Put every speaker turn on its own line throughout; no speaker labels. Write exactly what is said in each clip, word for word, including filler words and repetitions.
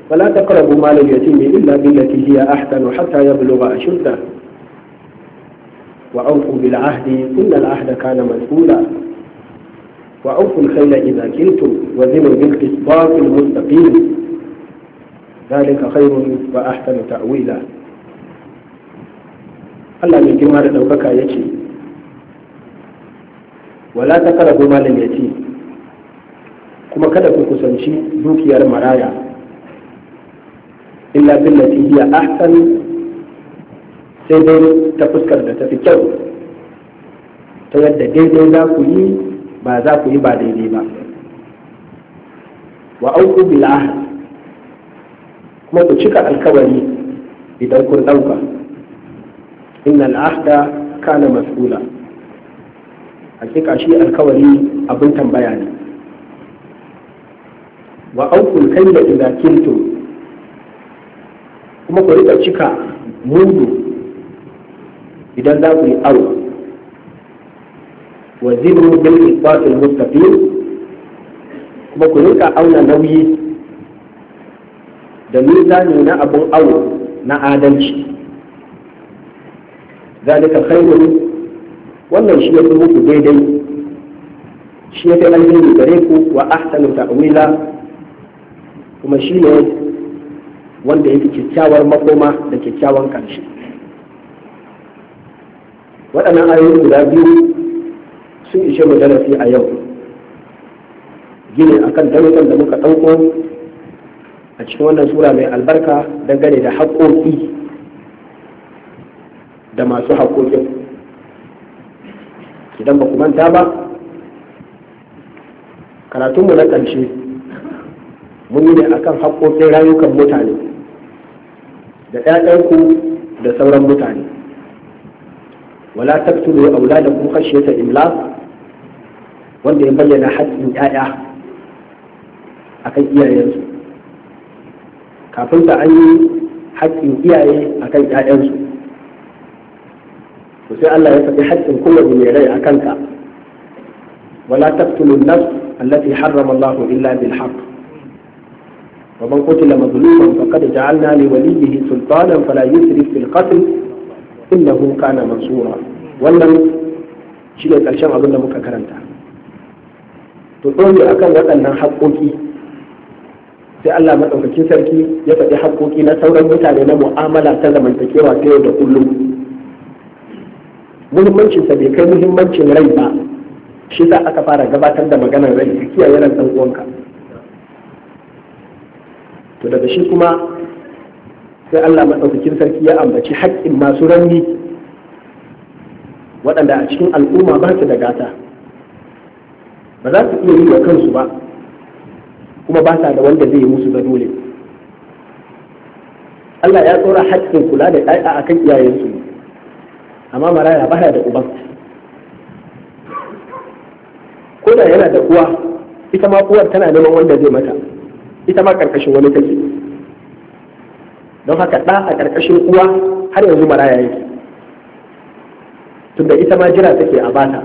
ولا تقربوا مال اليتيم إلا بالتي هي أحسن حتى يبلغ أشده وأوفوا بالعهد إن العهد كان مسؤولا وأوفوا الخيل إذا كلتم وزنوا بالقسطاس المستقيم ذلك خير وأحسن تأويلا. Allah mai girma da ɗaukaka ya ce wala ta karabu malin yati, kuma kada ku kusanci dukiyar maraya illa billati hiya ahsan, sai dai ta fuskar da ta fi kyau, ta yadda daidai za ku yi ba za ku yi ba daidai ba. Wa auku bil ahd, kuma ku cika alkawari idan kun ɗauka. Innal ahda kana mas'ula, hakika shi alkawari abin tambaya ne. Wa aukul kayla idza kiltum, kuma ku rika cika mudu idan za ku yi awo. Wa zinu bil qisṭasil mustaqim, kuma ku rika auna nauyi da mizani na abun awo na adalci. Zalika khairun, wannan shi ya fi muku daidai, shi ya fi alheri gare ku, wa ahsanu ta'wila, kuma shi ne wanda ya fi kyakkyawar makoma da kyakkyawan ƙarshe. Waɗannan ayoyi guda biyu sun ishe mu darasi a yau, gini akan darussan da muka ɗauko a cikin wannan sura mai albarka dangane da haƙoƙi da masu haƙoƙin. Idan ba ku manta ba, karatunmu na ƙarshe mun yi ne akan haƙoƙin rayukan mutane da ƴaƴanku da sauran mutane. Wala taqtulu auladakum khashyata imlaq, wanda ya bayyana haƙƙin ƴaƴa akan iyayensu. Kafin ta an yi haƙƙin iyaye akan ƴaƴansu, to sai Allah ya faɗi haƙƙin kowane mai rai a kanka. Wala taqtulu an-nafs allati harrama Allah illa bil haqq wa man qutila mazluman faqad ja'alna li waliyyihi sultanan fala yusrif fil qatl innahu kana mansura. Wannan shine ƙarshen abin da muka karanta. To dole akan waɗannan haƙƙoƙi sai Allah madaukakin sarki ya faɗi haƙƙoƙi na sauran mutane na mu'amala ta zamantakewa ta yau da kullum. Muhimmancinsa bai kai muhimmancin rai ba, shi sa aka fara gabatar da maganar rai, ka kiyaye ran ɗan uwanka. To daga shi kuma sai Allah maɗaukakin sarki ya ambaci haƙƙin masu rauni waɗanda a cikin al'umma ba su da gata, ba za su iya yi wa kansu ba, kuma ba sa da wanda zai yi musu da dole. Allah ya tsora haƙƙin kula da ɗaya akan iyayensu, amma maraya baya da uban. Ko da yana da uwa, ita ma uwar tana neman wanda zai mata, ita ma karkashin wani take. Don haka ɗa a karkashin uwa har yanzu maraya yake, tunda ita ma jira take a bata.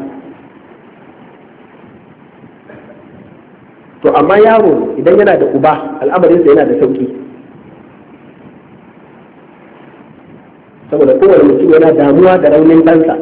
To amma yaro idan yana da uba, al'amarinsa yana da sauki, saboda kowane mutum yana damuwa da raunin ɗansa.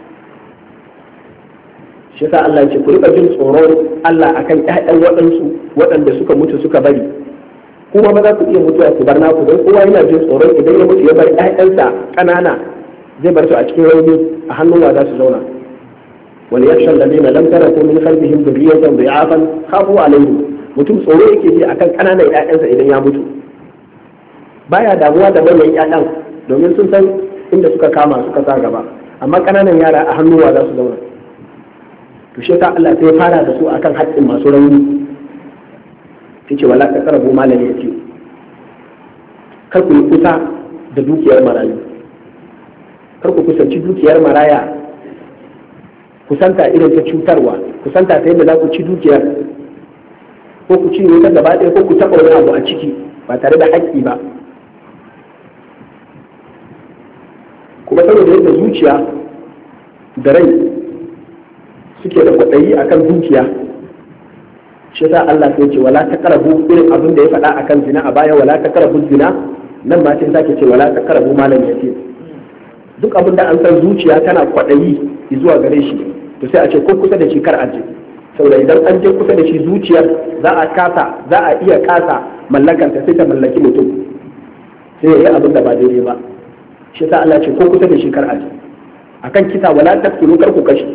Shi yasa Allah ya ce ku riƙa jin tsoron Allah akan ƴaƴan waɗansu waɗanda suka mutu suka bari, kuma ba za ku iya mutuwa ku bar naku, don kowa yana jin tsoron idan ya mutu ya bar ƴaƴansa ƙanana zai bar su a cikin rauni, a hannun wa za su zauna. wal yakhsha alladhina lam taraku min khalfihim dhurriyatan dhi'afan khafu alayhim, mutum tsoro yake ji akan ƙananan ƴaƴansa idan ya mutu, baya damuwa da manyan ƴaƴan domin sun san inda suka kama suka sa gaba, amma ƙananan yara a hannuwa za su zauna. To shi ta Allah sai fara da su akan haƙƙin masu rauni, yace wala taqrabu malal yatim, kar ku yi kusa da dukiyar marayu, kar ku kusanci dukiyar maraya kusanta irin ta cutarwa, kusanta ta yadda za ku ci dukiyar ko ku ci ta gaba ɗaya ko ku taɓa wani abu a ciki ba tare da haƙƙi ba. Kuma saboda yadda zuciya da rai suke da kwaɗayi a kan dukiya, shi yasa Allah sai ce wala taqrabu irin abin da ya faɗa akan zina a baya wala taqrabu zina nan ma sai sake ce wala taqrabu malan yatim duk abin da an san zuciya tana kwadayi zuwa gare shi to sai a ce ko kusa da shi kar a je saboda idan an je kusa da shi zuciyar za a kasa za a iya kasa mallakanta sai ta mallaki mutum sai ya yi abin da ba daidai ba shi yasa Allah ce ko kusa da shi kar a je akan kisa wala taqtulu kar ku kashe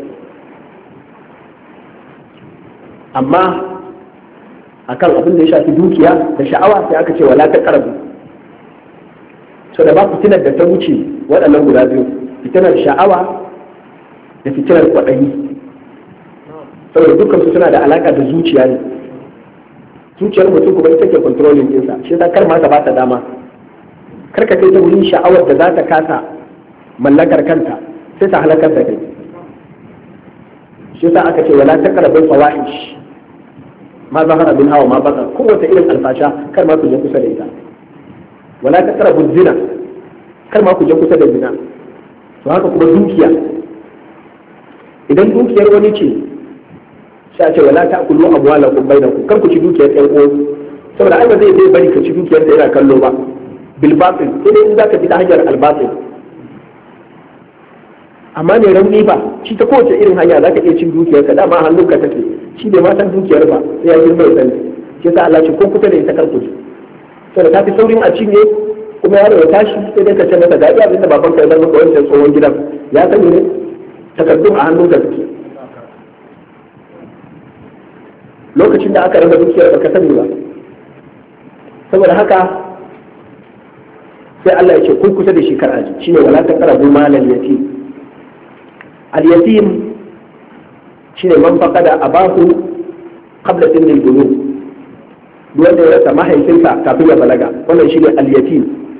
amma akan abin da ya shafi dukiya da sha'awa sai aka ce wala taqrabu so da ba fitinar da ta wuce waɗannan guda biyu fitinar sha'awa da fitinar kwaɗayi saboda dukkan su suna da alaka da zuciya ne zuciyar mutum kuma ita ke controlling ɗinsa shi yasa kar ma ta ba ta dama kar ka kai ta wurin sha'awar da za ta kasa mallakar kanta sai ta halakar da kai shi yasa aka ce wala taqrabu fawahish ma zahara bin hawa ma baka kowace irin alfasha kar ma ku je kusa da ita wala taqrabu zina kar ma ku je kusa da zina to haka kuma dukiya idan dukiyar wani ce sai a ce wala ta'kulu amwalakum bainakum kar ku ci dukiyar ɗan uwan saboda ai ba zai zai bari ka ci dukiyar da yana kallo ba bil batil sai dai in zaka bi ta hanyar al batil amma ne rauni ba shi ta kowace irin hanya zaka iya cin dukiyar ka dama hannunka take shi bai ma san dukiyar ba sai ya girma ya sani shi yasa Allah ce ko kusa da ita kar ku ci saboda ta fi saurin a cinye kuma yaro ya tashi sai dai ka ce masa ga iya abinda babanka ya zama kawai sai tsohon gidan ya sani ne takardun a hannunka take lokacin da aka raba dukiyar baka sani ba saboda haka sai Allah ya ce kun kusa da shi kar aji shine wala taqrabu malal yatim al yatim shine man faqada abahu qabla sinil bulugh wanda ya rasa mahaifinsa kafin ya balaga wannan shine al yatim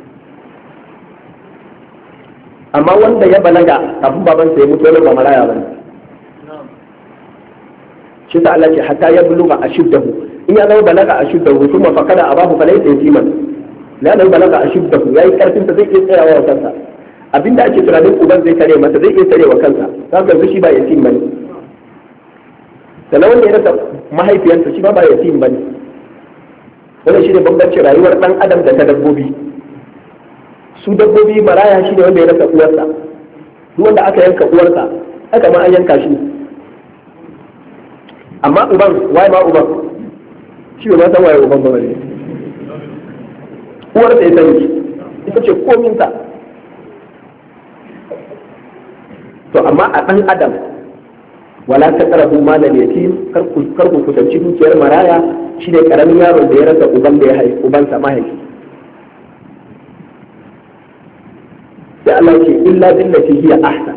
amma wanda ya balaga kafin babansa ya mutu wannan ba maraya bane shi ta Allah ce hatta ya buluga ashuddahu in ya zama balaga ashuddahu kuma faqada abahu falaysa yatiman la dan balaga ashuddahu yayi karfin sa zai iya tsayawa wa kansa abinda ake tunanin uban zai tare masa zai iya tare wa kansa kaga shi ba yatim bane sannan wanda ya rasa mahaifiyarsa shi ba ba yatim bane wannan shine bambancin rayuwar dan adam da ta dabbobi su dabbobi maraya shine wanda ya rasa uwarsa duk wanda aka yanka uwarsa aka ma an yanka shi amma uban waye ma uban shi ba san waye uban ba ne uwar sai sani ita ce komin ta to amma a dan adam wala taqrabu malal yatim kar ku kar ku kusanci dukiyar maraya shine karamin yaron da ya rasa uban da ya haifi uban sa mahaifi sai Allah ce illa billati hiya ahsan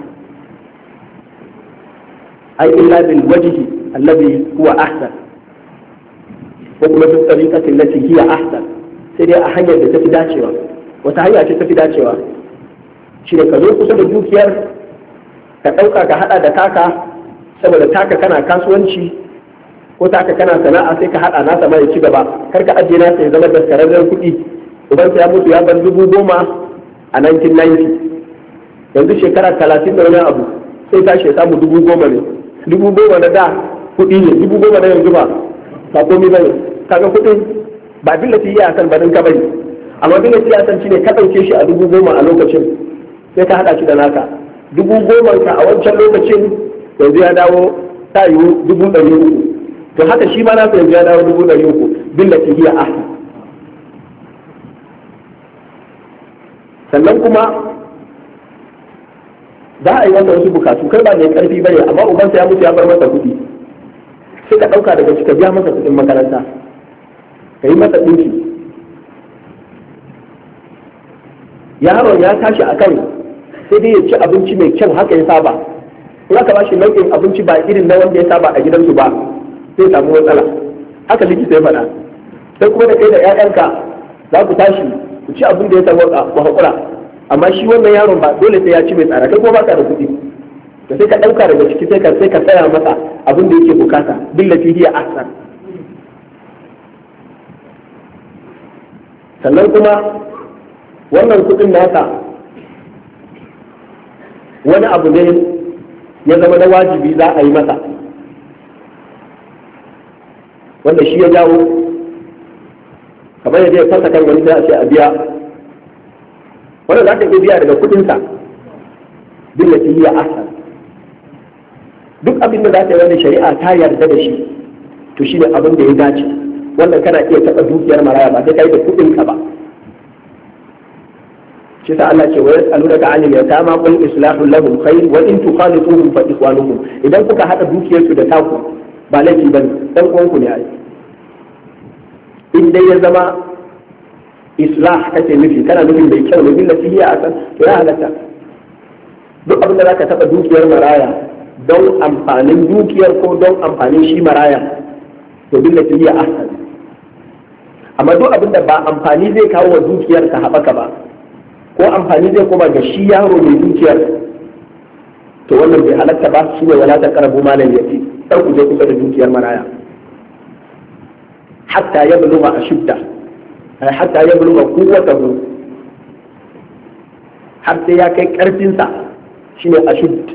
ai illa bil wajhi alladhi huwa ahsan ko kuma duk tariqatin lati hiya ahsan sai dai a hanyar da tafi dacewa wata hanya ce tafi dacewa shine ka zo kusa da dukiyar ka dauka ka hada da taka saboda taka kana kasuwanci ko taka kana sana'a sai ka hada nasa mai ci gaba kar ka ajiye nasa ya zama daskararren kuɗi uban ya mutu ya bar dubu goma a nineteen ninety yanzu shekara talatin da wani abu sai tashi ya samu dubu goma ne dubu goma na da kuɗi ne dubu goma na yanzu ba ba komai ba ne kaga kuɗin ba abin da yi a kan barin ka bari amma abin da yi a san shi ne ka ɗauke shi a dubu goma a lokacin sai ka haɗa shi da naka dubu goma ka a wancan lokacin yanzu ya dawo ta yiwu dubu ɗari uku to haka shi ma nasa yanzu ya dawo dubu ɗari uku bin da yi a ahli sannan kuma za a yi wanda wasu bukatu kai ba mai karfi bane amma ubansa ya mutu ya bar masa kuɗi sai ka ɗauka daga cika biya masa kuɗin makaranta ka yi masa ɗinki yaron ya tashi a kan sai dai ya ci abinci mai kyau haka ya saba in aka ba shi nau'in abinci ba irin na wanda ya saba a gidansu ba sai samu matsala haka likita ya faɗa sai kuma da kai da 'ya'yanka za ku tashi ku ci abin da ya samu ku haƙura amma shi wannan yaron ba dole sai ya ci mai tsara kai kuma baka da kuɗi da sai ka ɗauka daga ciki sai ka sai ka tsaya masa abin da yake bukata billati hiya ahsan sannan kuma wannan kuɗin nasa wani abu ne ya zama na wajibi za a yi masa wanda shi ya jawo kamar yadda ya fasa kan wani sai a ce a biya wanda za ka iya biya daga kudinsa billati hiya ahsan. duk abin da za ta yi wani shari'a ta yarda da shi to shi ne abin da ya dace. wannan kana iya taɓa dukiyar maraya ba sai kai da kudinka ba. shi sa Allah ce wa yas'alunaka 'anil yatama qul islahu lahum khair wa in tukhalituhum fa ikhwanukum. idan kuka hada dukiyarsu da taku ba laifi bane, dan uwanku ne ai. in dai ya zama islah kake nufi, kana nufin mai kyau ne billati hiya asan, to ya halatta. duk abin da zaka taba dukiyar maraya don amfanin dukiyar ko don amfanin shi maraya to billati hiya asan. amma duk abin da ba amfani zai kawo wa dukiyar ta haɓaka ba ko amfani zai koma ga shi yaro mai dukiyar, to wannan bai halatta ba. shi ne wala ta karabu malam yafi, kar ku je kusa da dukiyar maraya hatta ya buluga ashudda, ai hatta ya buluga quwwatahu, har sai ya kai karfinsa shine ashudd.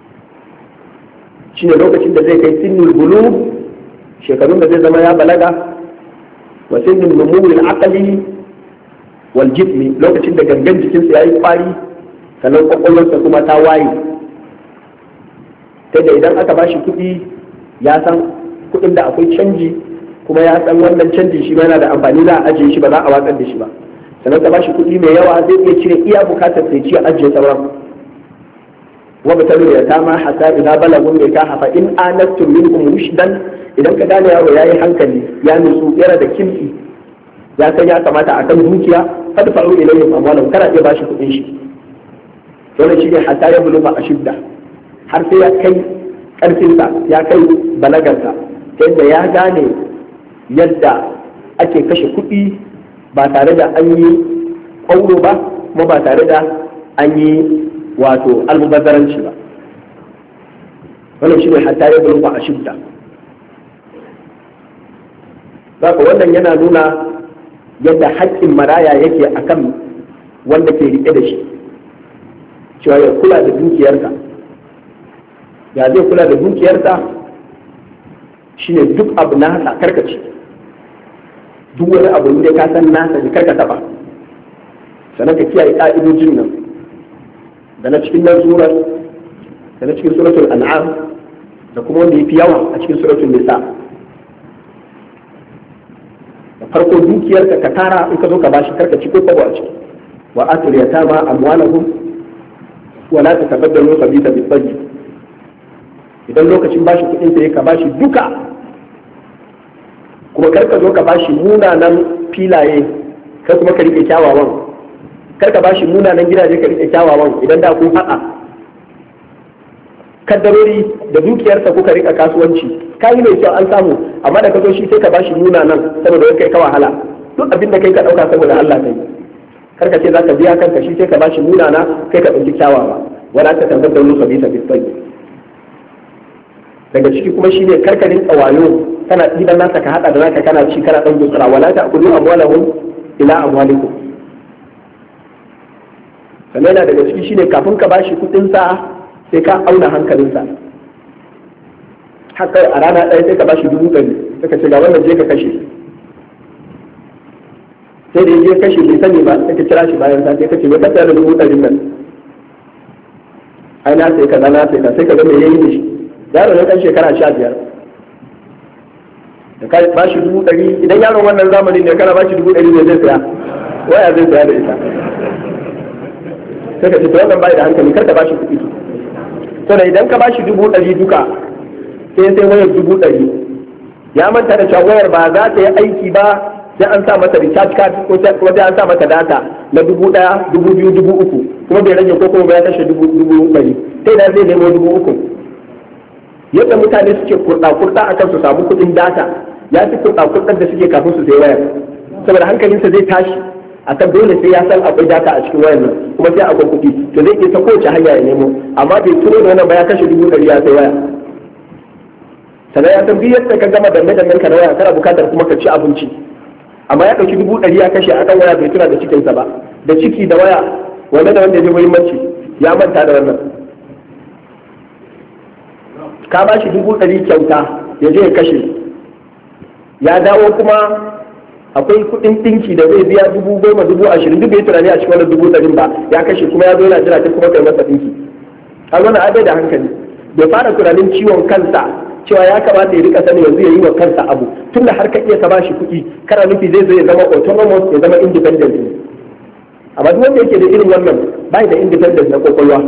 shine lokacin da zai kai sinnul bulugh, shekarun da zai zama ya balaga, wa sinnul numul aqli wal jismi, lokacin da gangan jikinsa yayi kwari sannan kwakwalwarsa kuma ta waye. ta da idan aka bashi kuɗi ya san kuɗin da akwai canji, kuma ya san wannan canji shi ma yana da amfani, za a ajiye shi ba za a watsar da shi ba. sannan ka bashi kuɗi mai yawa zai iya cire iya bukatar sai ci a ajiye sauran. wa batalu ya tama hatta idza balagu nikaha fa in anastum minhum rushdan, idan ka gane yaro yayi hankali ya nutsu yana da kimsi ya san ya kamata a kan dukiya kada fa'u ilayhim amwalan, kana iya bashi kuɗin shi. wannan shi ne hatta ya buluga ashidda, har sai ya kai karfinsa ya kai balagarsa ta yadda ya gane yadda ake kashe kuɗi ba tare da an yi ƙwauro ba kuma ba tare da an yi wato almubazzaranci ba. wannan shi ne hatta ya buluga ashidda. zaka wannan yana nuna yadda haƙƙin maraya yake akan wanda ke riƙe da shi, cewa ya kula da dukiyarsa. ya zai kula da dukiyarsa shine duk abu nasa karkace, duk wani abu da ka san nasa ne karka taba, sannan ka kiyaye ka'idojin nan da na cikin nan surar da na cikin suratul an'am da kuma wanda yafi yawa a cikin suratul nisa. da farko dukiyarka ka tara, in ka zo ka bashi karka ci ko kwabo a ciki. wa atul yatama amwalahum wa la tatabaddalu khabitha bil tayyib, idan lokacin bashi kudin sai ka bashi duka, kuma kar ka zo ka bashi munanan filaye kai kuma ka rike kyawawan, kar ka bashi munanan gidaje ka rike kyawawan. idan da kun haɗa kaddarori da dukiyarsa kuka rika kasuwanci, ka yi mai kyau an samu, amma da ka zo shi sai ka bashi munanan saboda kai ka wahala. duk abin da kai ka ɗauka saboda Allah kai, kar ka ce za ka biya kanka, shi sai ka bashi munana kai ka ɗauki kyawawa. wala ta tabbatar musu bisa bisani. daga ciki kuma shine karkarin tsawayo kana ɗiban nasa ka haɗa da naka kana ci kana ɗan gutsura. wala ta akulu amwalahum ila amwalikum. sannan yana daga ciki shine kafin ka bashi kuɗin sa sai ka auna hankalinsa. haka a rana ɗaya sai ka bashi dubu ɗari sai ka ce ga wannan je ka kashe, sai da je kashe bai sani ba sai ka kira shi bayan sa sai ka ce me ka tsaya da dubu ɗari nan, ai na sai kaza na sai ka sai ka ga me yayi da shi. yaro ne kan shekara sha biyar da ka ba shi dubu ɗari, idan yaron wannan zamanin ne kana ba shi dubu ɗari ne zai saya waya zai saya da ita. sai ka ce to wannan bai da hankali kar ka ba shi kuɗi. to da idan ka ba shi dubu ɗari duka sai sai wayar dubu ɗari, ya manta da cewa wayar ba za ta yi aiki ba sai an sa mata recharge card ko sai an sa mata data na dubu ɗaya dubu biyu dubu uku, kuma bai rage ko kuma ya kashe dubu dubu ɗari, sai da zai nemo dubu uku. yadda mutane suke kurɗa-kurɗa a kan su samu kuɗin data ya fi kurɗa-kurɗar da suke kafin su sai wayar, saboda hankalinsa zai tashi a kan dole sai ya san akwai data a cikin wayar nan kuma sai akwai kuɗi, to zai iya ta kowace hanya ya nemo. amma bai tuno da wannan ba ya kashe dubu ɗari ya sai waya. sannan ya san biyar da ka gama danne dannen ka na waya kana bukatar kuma ka ci abinci, amma ya ɗauki dubu ɗari ya kashe akan waya bai tuna da cikinsa ba, da ciki da waya wanda da wanda ya fi muhimmanci ya manta da wannan. ka ba shi dubu ɗari kyauta ya je ya kashe, ya dawo kuma akwai kuɗin ɗinki da zai biya dubu goma dubu ashirin duk bai tunani a cikin wannan dubu ɗarin ba ya kashe kuma ya zo yana jira ta kuma kai masa ɗinki har wani abai da hankali bai fara tunanin ciwon kansa cewa ya kamata ya rika sani yanzu ya yi wa kansa abu tun da har ka iya ka bashi kuɗi kana nufi zai zo ya zama autonomous ya zama independent ne amma duk wanda yake da irin wannan bai da independent na kwakwalwa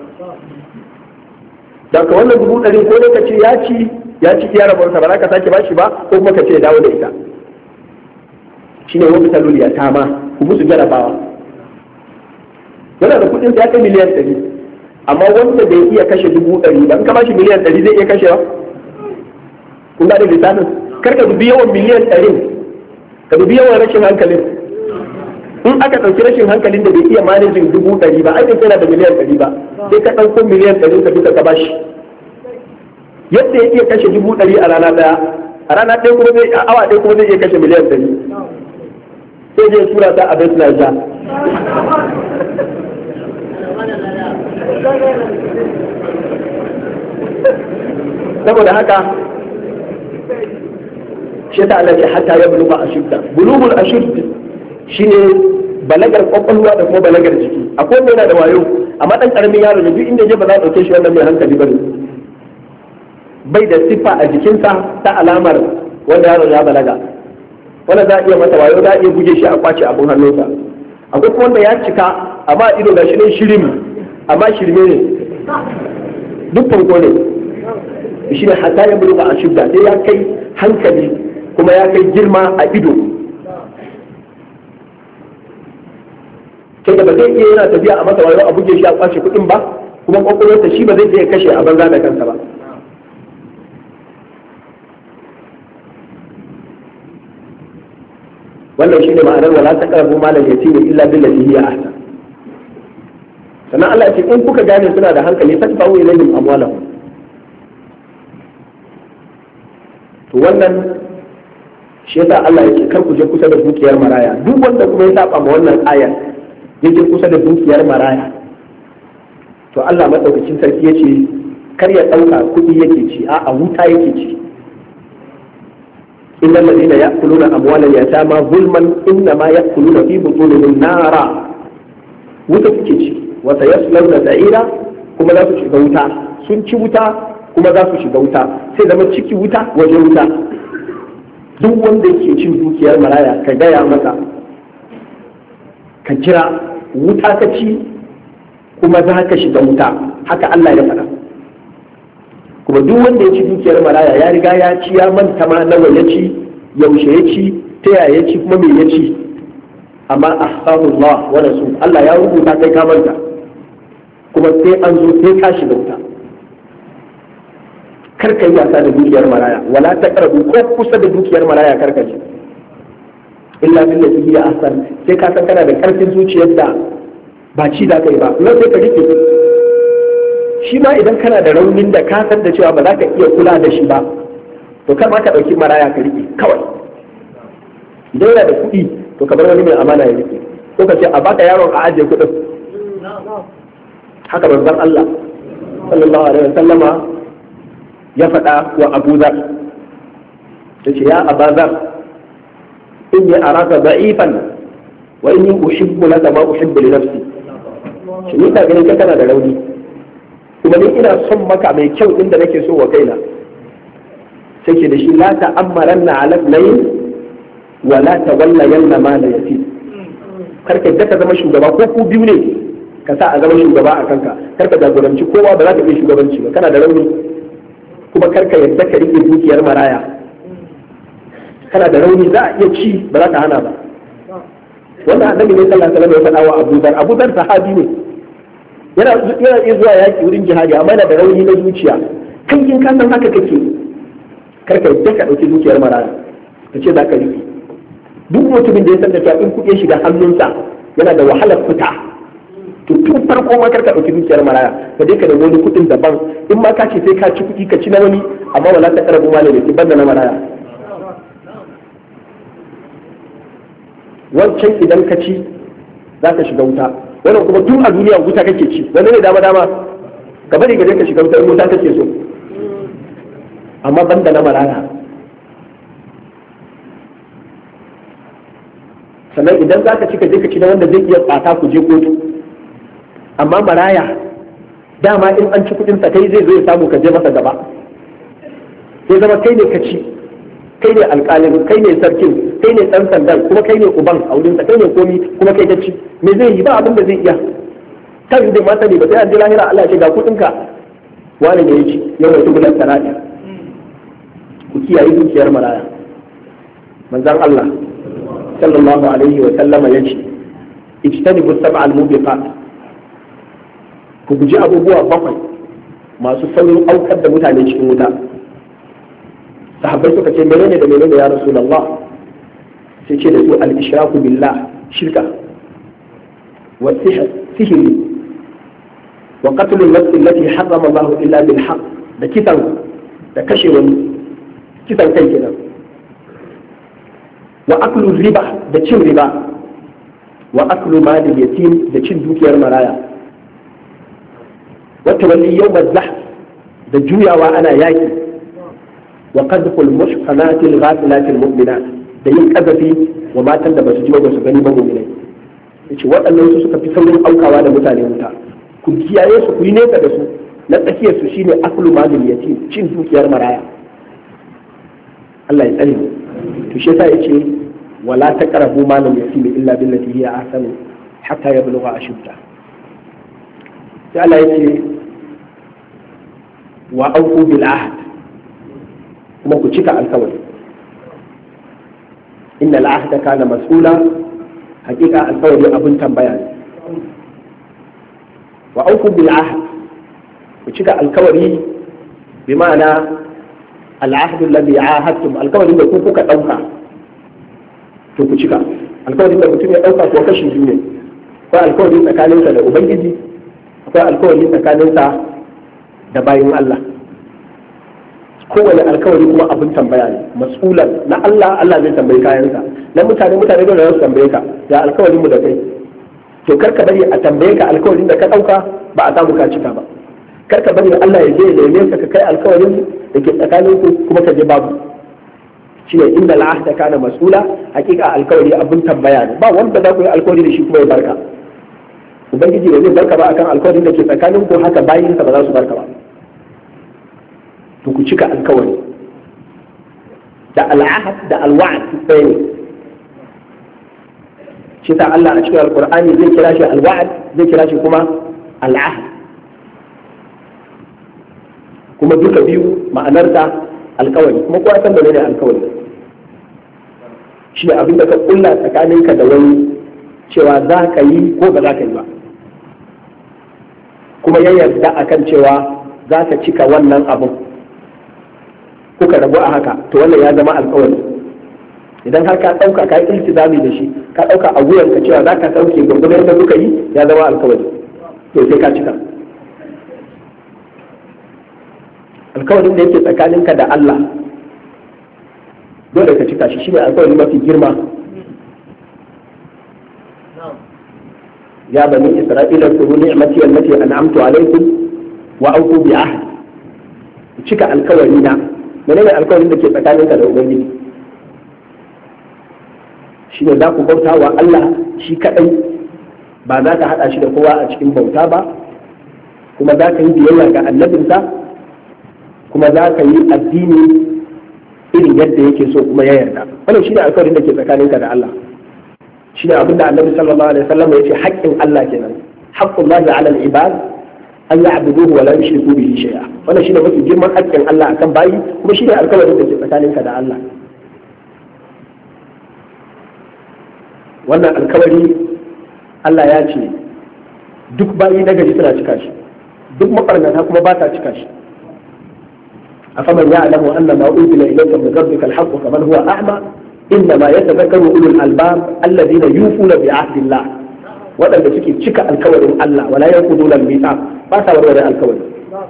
da ka wannan dubu ɗari ko ka ce ya ci ya ci iya rabonsa ba za ka sake bashi ba ko kuma ka ce ya dawo da ita shine wani taloli ya tama ku musu jarabawa yana da kuɗin ya kai miliyan ɗari amma wanda bai iya kashe dubu ɗari ba in ka bashi miliyan ɗari zai iya kashewa kun ga da lissafin kar ka dubi yawan miliyan ɗarin ka dubi yawan rashin hankalin in aka ɗauki rashin hankalin da bai iya manajin dubu ɗari ba ai yana da miliyan ɗari ba sai ka ɗauko miliyan ɗari ka duka ka bashi yadda ya iya kashe dubu ɗari a rana ɗaya a rana ɗaya kuma zai a awa ɗaya kuma zai iya kashe miliyan ɗari sai je tura ta a bai suna ja saboda haka shi ta Allah ce hatta ya buluga ashidda bulugul ashidd shine balagar kwakwalwa da kuma balagar jiki akwai wanda yana da wayo amma dan karamin yaro ne duk inda je ba za a dauke shi wannan mai hankali bane bai da siffa a jikinsa ta alamar wanda yaro ya balaga wanda za a iya masa wayo za a iya buge shi a kwace abun hannunsa akwai kuma wanda ya cika amma ido ga shi ne shirimi amma shirme ne duk fanko ne shi ne hatta ya buluga ashidda sai ya kai hankali kuma ya kai girma a ido sai da ba zai iya yana tafiya a masa wayo a buge shi a kwace kuɗin ba kuma kwakwalwarsa shi ba zai iya kashe a banza da kansa ba wannan shi ne ma'anar wala ta karabu malam yatimi illa billati hiya ahsan sannan Allah ya ce in kuka gane suna da hankali fatfa'u ilayhim amwalahum to wannan shi yasa Allah ya ce kar ku je kusa da dukiyar maraya duk wanda kuma ya saba ma wannan ayar yake kusa da dukiyar maraya to Allah madaukakin sarki ya ce kar ya dauka kuɗi yake ci a'a wuta yake ci innal ladina ya'kuluna amwalal yatama zulman innama ya'kuluna fi butunihim nara wuta suke ci wa sayaslawna sa'ira kuma za su shiga wuta sun ci wuta kuma za su shiga wuta sai zama ciki wuta waje wuta duk wanda yake cin dukiyar maraya ka gaya masa ka jira wuta ka ci kuma za ka shiga wuta haka Allah ya faɗa kuma duk wanda ya ci dukiyar maraya ya riga ya ci ya manta ma nawa ya ci yaushe ya ci ta yaya ya ci kuma me ya ci amma ahsanullah wa rasul Allah ya rubuta kai ka manta kuma sai an zo sai ka shiga wuta kar ka yi wasa da dukiyar maraya wala ta karabu ko kusa da dukiyar maraya kar ka ci illa billati hiya ahsan sai ka san kana da karfin zuciyar da ba ci da kai ba nan sai ka rike shi ma idan kana da raunin da ka san da cewa ba za ka iya kula da shi ba to kar ma ka dauki maraya ka rike kawai idan yana da kuɗi to ka bar wani mai amana ya rike ko ka ce a baka yaron a ajiye kuɗin haka manzon Allah sallallahu alaihi wasallama ya faɗa wa Abu Dhar ta ce ya Abu Dhar inni araka da'ifan wa inni uhibbu laka ma uhibbu li nafsi shi ni ka ganin ka kana da rauni kuma ni ina son maka mai kyau inda nake so wa kaina sai ke da shi la ta'ammaranna ala nayin wa la tawallayanna ma la yati karka da ka zama shugaba ko ku biyu ne ka sa a zama shugaba a kanka karka jagoranci kowa ba za ka iya shugabanci ba kana da rauni kuma karka yadda ka rike dukiyar maraya kana da rauni za a iya ci ba za ka hana ba wannan annabi ne sallallahu alaihi wasallam ya faɗa wa Abu Dhar Abu Dhar sahabi ne yana yana iya zuwa yaki wurin jihadi amma yana da rauni na zuciya kan kin ka san haka kake karka yadda ka dauki dukiyar maraya ka ce za ka rike duk mutumin da ya san da cewa in kuɗe shiga hannunsa yana da wahalar fita to tun farko ma karka dauki dukiyar maraya ka dai ka da wani kuɗin daban in ma ka ce sai ka ci kuɗi ka ci na wani amma wala ta karabu ma ne da banda na maraya wancan idan ka ci za ka shiga wuta wannan kuma tun a duniya wuta kake ci wanda ne dama dama ka bari ka je ka shiga wuta in wuta kake so amma banda na maraya sannan idan za ka ci ka je ka ci na wanda zai iya tsata ku je kotu. Amma maraya dama in an ci kuɗin sa kai zai zo ya samu ka je masa gaba, sai zama kai ne ka ci, kai ne alƙalin, kai ne sarkin, kai ne ɗan sandan, kuma kai ne uban a wurinsa, kai ne komi kuma kai ta ci. Me zai yi? ba abin da zai iya. kan yi ma sani ba sai an ji lahira Allah ya ce ga kuɗinka wani ne ya ci yau da tubulan sana'i. Ku kiyaye dukiyar maraya. Manzon Allah sallallahu alaihi wa sallama ya ce ijtanibu sab'al mubiqat, ku guji abubuwa bakwai masu saurin aukar da mutane cikin wuta. Sahabbai suka ce menene da menene ya Rasulullah? sai ce da su al-ishraku billah, shirka, wa sihr, sihiri, wa qatlu an-nafs allati harrama Allah illa bil haqq, da kisan da kashe wani, kisan kai kenan, wa aklu riba, da cin riba, wa aklu mali yatim, da cin dukiyar maraya, wa tawalli yawm az-zahf, da juyawa ana yaki, wa qadful mushqanati al-ghafilati al-mu'minat, da yin kazafi wa matan da basu ji ba su gani ba mu'minai. Yace waɗannan su suka fi saurin aukawa da mutane wuta. Ku kiyaye su, ku yi nesa da su. Na tsakiyar su shine aklu malil yatim, cin dukiyar maraya. Allah ya tsare mu. To shi yasa yace wala taqrabu malal yatim illa billati hiya ahsanu hatta yablugha ashudda. Sai Allah yace wa awfu bil ahd, kuma ku cika alkawari. Innal ahda kana mas'ula, hakika alkawari abin tambaya ne. Wa auku bil ahd, ku cika alkawari bi ma'ana al-ahd alladhi ahadtum, alkawarin da ku kuka dauka to ku cika. Alkawarin da mutum ya dauka ko kashi biyu ne. Akwai alkawari tsakaninsa da ubangiji, akwai alkawari tsakaninsa da bayin Allah. Kowane alkawari kuma abin tambaya ne, mas'ulan na Allah, Allah zai tambayi kayansa, na mutane mutane dole za su tambaye ka ya alkawarin mu da kai. To kar ka bari a tambaye ka alkawarin da ka dauka ba a samu ka cika ba. Kar ka bari Allah ya je ya neme ka kai alkawarin da ke tsakanin ku kuma ka je babu. Shine inna al-ahda kana mas'ula, hakika alkawari abin tambaya ne, ba wanda za ku yi alkawari da shi kuma ya barka. Ubangiji ba zai barka ba akan alkawarin da ke tsakanin ku, haka bayinsa ba za su barka ba. To ku cika alkawari. Da al'ahad da alwa'd ɗaya ne. Shi ta Allah a cikin alkur'ani zai kira shi alwa'd, zai kira shi kuma al'ahad. Kuma duka biyu ma'anarta alkawari, kuma kowa san da ne alkawari. Shi ne abin da ka kulla tsakaninka da wani cewa za ka yi ko ba za ka yi ba. Kuma ya yarda akan cewa za ka cika wannan abin. Kuka rabu a haka, to wannan ya zama alkawari. Idan har ka ɗauka ka yi iltizami da shi, ka ɗauka a wuyanka cewa za ka sauke gwargwadon yadda kuka yi, ya zama alkawari. To sai ka cika. Alkawarin da yake tsakaninka da Allah, dole ka cika shi, shi ne alkawari mafi girma. Ya bani Isra'ila kuru ni'mati allati an'amtu alaykum wa awfu bi ahdi. Cika alkawari na. Menene alkawarin da ke tsakaninka da Ubangiji? Shi ne za ku bauta wa Allah shi kaɗai, ba za ka haɗa shi da kowa a cikin bauta ba, kuma za ka yi biyayya ga annabinsa, kuma za ka yi addini irin yadda yake so kuma ya yarda. Wannan shi ne alkawarin da ke tsakaninka da Allah. Shi ne abinda annabi sallallahu alaihi wasallam ya ce haƙƙin Allah kenan. Haqqullahi 'ala al-ibad an ya'buduhu wa la yushriku bihi shay'a. Wannan shine mafi girman haƙƙin Allah akan bayi, kuma shine alƙawarin da ke tsakaninka da Allah. Wannan alƙawari Allah ya ce duk bayi na gari suna cika shi, duk mabarnata kuma ba ta cika shi. afaman ya'lamu anna ma unzila ilayka min rabbika al-haqqu kaman huwa a'ma innama yatadhakkaru ulul albab alladhina yufuna bi 'ahdillah. Waɗanda suke cika alkawarin Allah wala yanquduna al-mithaq, ba sa warware alkawari.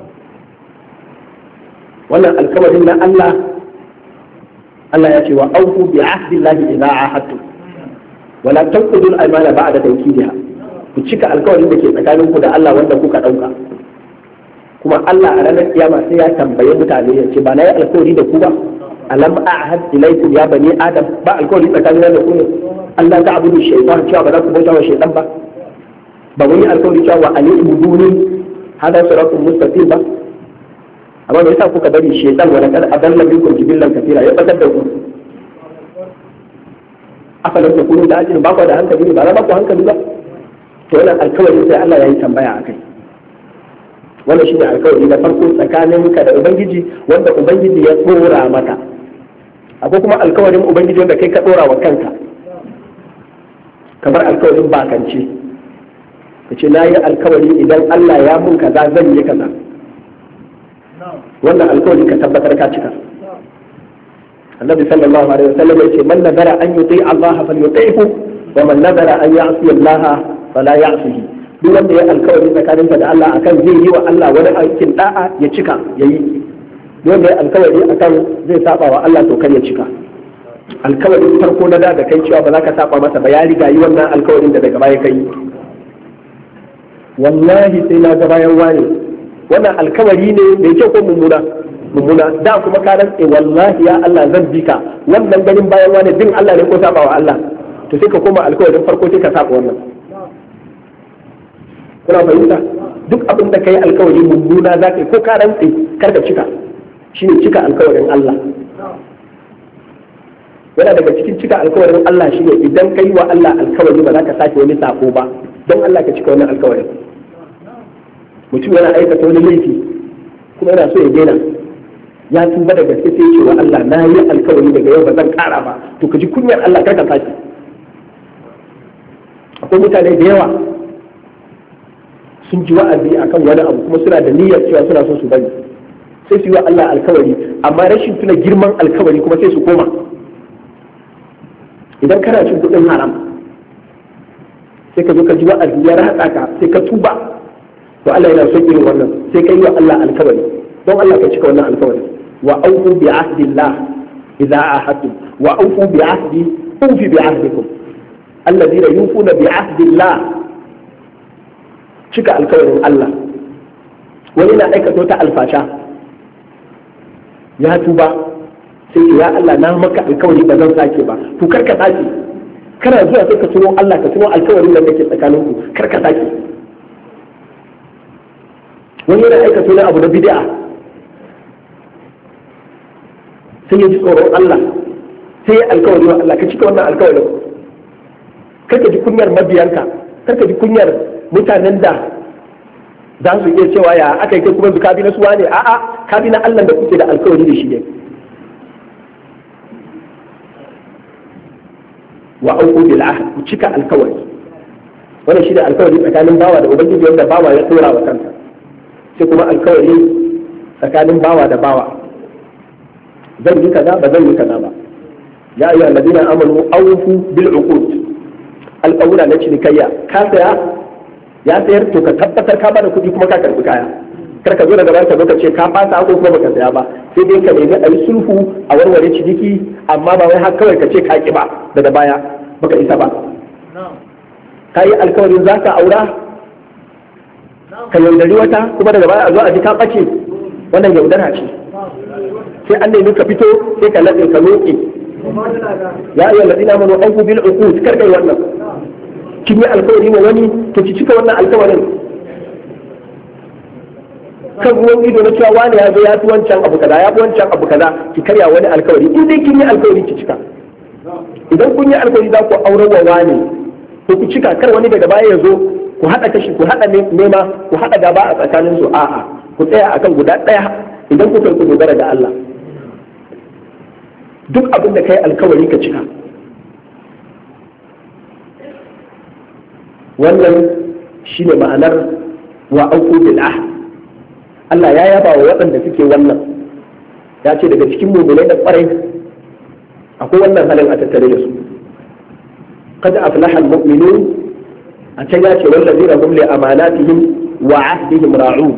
Wannan alkawarin na Allah, Allah ya ce wa awfu bi 'ahdillahi idza 'ahadtum wala tanqudu al-aymana ba'da tawkidiha. Ku cika alkawarin da ke tsakaninku da Allah wanda kuka dauka. Kuma Allah a ranar kiyama sai ya tambaye mutane ya ce ba na yi alkawari da ku ba, alam a'had ilaykum ya bani adam ba alkawari tsakanin da ku ne Allah ta abudu shaytan cewa ba za ku bauta wa shaytan ba ba wani alkawari cewa wa alibuduni hada siratun mustaqim ba amma me yasa kuka bari shaytan wa laqad adalla bikum jibillan kathira ya fatar da ku afalan takunu da ajin ba ku da hankali ba ba ku hankali ba to wannan alkawari sai Allah ya yi tambaya akai wannan shine alkawari na farko tsakaninka da ubangiji wanda ubangiji ya tsora maka akwai kuma alkawarin ubangiji wanda kai ka tsora wa kanka kamar alkawarin bakance ka ce na yi alkawari idan Allah ya mun kaza zan yi kaza wannan alkawari ka tabbatar ka cika annabi sallallahu alaihi wasallam ya ce man nazara an yuti Allah falyuti'hu wa man nazara an ya'si Allah fala ya'sihi duk wanda ya alkawari tsakaninsa da Allah akan zai yi wa Allah wani aikin da'a ya cika yayi duk wanda ya alkawari akan zai saba wa Allah to kar ya cika alkawarin farko na da da kai cewa ba za ka saba masa ba ya riga yi wannan alkawarin da daga baya kai wallahi sai na ga bayan wani wannan alkawari ne mai kyau ko mummuna mummuna da kuma ka rantse wallahi ya Allah zan bi ka wannan ganin bayan wani din Allah ne ko saba wa Allah to sai ka koma alkawarin farko sai ka saba wannan kuna fahimta duk abin da kai alkawari mummuna za ka yi ko ka rantse kar ka cika shine cika alkawarin Allah yana daga cikin cika alkawarin Allah shine idan kai wa Allah alkawari ba za ka sake wani sako ba don Allah ka cika wannan alkawarin mutum yana aikata wani laifi kuma yana so ya daina ya tuba da gaske sai ce wa Allah na yi alkawari daga yau ba zan kara ba to ka ji kunyar Allah kar ka sake akwai mutane da yawa sun ji wa'azi akan wani abu kuma suna da niyyar cewa suna so su bari sai su yi wa Allah alkawari amma rashin tuna girman alkawari kuma sai su koma idan kana cin kuɗin haram sai ka zo ka ji wa'azi ya ratsa ka sai ka tuba to Allah yana son irin wannan sai ka yi wa Allah alkawari don Allah ka cika wannan alkawari wa awfu bi ahdillah idza ahadtum wa awfu bi ahdi ufi bi ahdikum alladhina yufuna bi ahdillah cika alkawarin Allah wani na aikata ta alfasha ya tuba sai ya Allah na maka alkawari ba zan sake ba to kar ka sake kana zuwa sai ka tuno Allah ka tuno alkawarin da kake tsakanin ku kar ka sake wani yana aikata wani abu na bid'a sai ya ji tsoron Allah sai ya alkawari wa Allah ka cika wannan alkawarin kar ka ji kunyar mabiyanka kar ka ji kunyar mutanen da za su iya cewa ya aka yi kai kuma su kabi na suwa ne a'a kabi na Allah da kuke da alkawari da shi ne wa auku bil ahd ku cika alkawari wannan shi da alkawari tsakanin bawa da ubangiji wanda bawa ya tsora wa kansa sai kuma alkawari tsakanin bawa da bawa zan yi kaza ba zan yi kaza ba ya ayyuhal ladina amanu awfu bil uqud alqawla na cinikayya ka saya ya sayar to ka tabbatar ka bada kuɗi kuma ka karbi kaya kar ka zo daga baya ka zo ka ce ka fasa ko kuma baka saya ba sai dai ka nemi a yi sulhu a warware ciniki amma ba wai har kawai ka ce ka ki ba daga baya baka isa ba ka yi alkawarin za ka aura ka yaudari wata kuma daga baya a zo a ji ka ɓace wannan yaudara ce sai an nemi ka fito sai ka laɗe ka loƙe ya ayyuhal ladina amanu awfu bil uqud kar kai wannan kin yi alkawari wa wani to ki cika wannan alkawarin kan ruwan ido na cewa wani ya zo ya fi wancan abu kaza ya fi wancan abu kaza ki karya wani alkawari in dai kin yi alkawari ki cika idan kun yi alkawari za ku aure wa wani to ku cika kar wani daga baya ya zo ku haɗa kashi ku haɗa nema ku haɗa gaba a tsakanin su a'a ku tsaya akan guda ɗaya idan ku ku dogara da Allah duk abin da kai alkawari ka cika wannan shine ma'anar wa auku bil ahd Allah ya yaba wa waɗanda suke wannan ya ce daga cikin mu'minai da ƙwarai akwai wannan halin a tattare da su qad aflaha al-mu'minun a can ya ce wallazina hum li amanatihim wa ahdihim ra'un